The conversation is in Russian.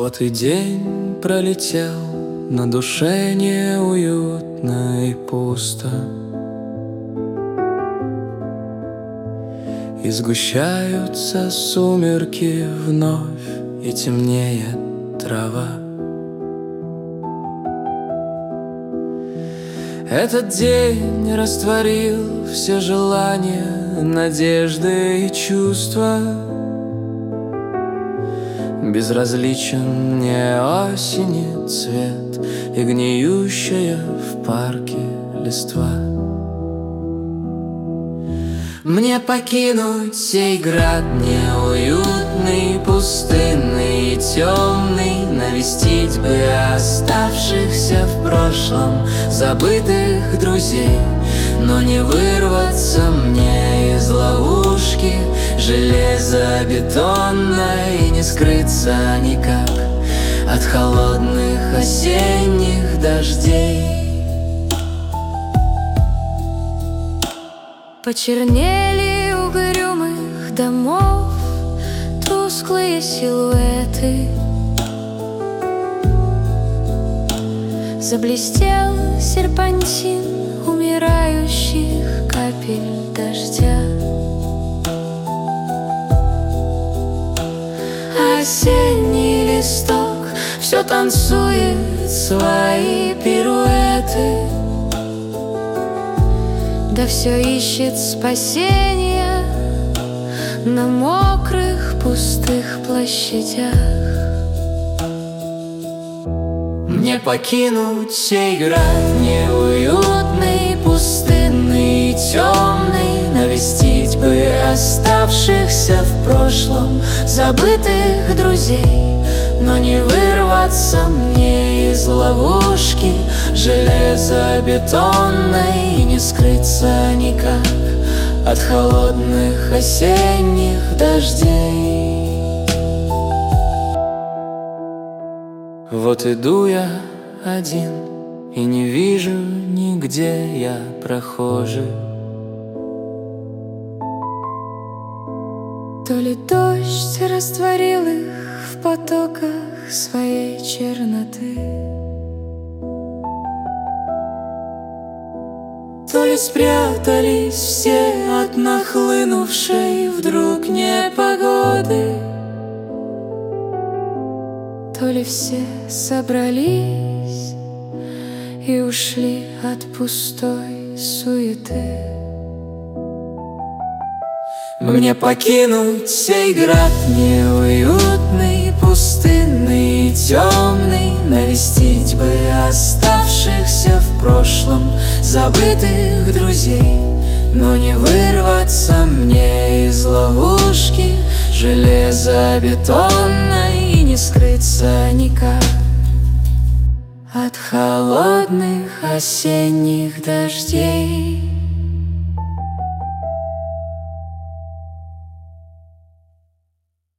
Вот и день пролетел, на душе неуютно и пусто. И сгущаются сумерки вновь, и темнеет трава. Этот день растворил все желания, надежды и чувства. Безразличен мне осени цвет и гниющая в парке листва. Мне покинуть сей град неуютный, пустынный и темный, навестить бы оставшихся в прошлом забытых друзей. Но не вырваться мне из ловушки железобетонной и не скрыться никак от холодных осенних дождей. Почернели угрюмых домов тусклые силуэты. Заблестел серпантин умирающих капель дождя. Осенний листок все танцует свои пируэты, да все ищет спасения на мокрых пустых площадях. Мне покинуть сей град неуютный, пустынный и темный, навестить бы оставшихся в прошлом забытых друзей. Но не вырваться мне из ловушки железобетонной и не скрыться никак от холодных осенних дождей. Вот иду я один и не вижу нигде я прохожих. То ли дождь растворил их в потоках своей черноты, то ли спрятались все от нахлынувшей вдруг непогоды, то ли все собрались и ушли от пустой суеты. Мне покинуть сей град неуютный, пустынный и темный, навестить бы оставшихся в прошлом забытых друзей. Но не вырваться мне из ловушки железобетонной и не скрыться никак от холодных осенних дождей.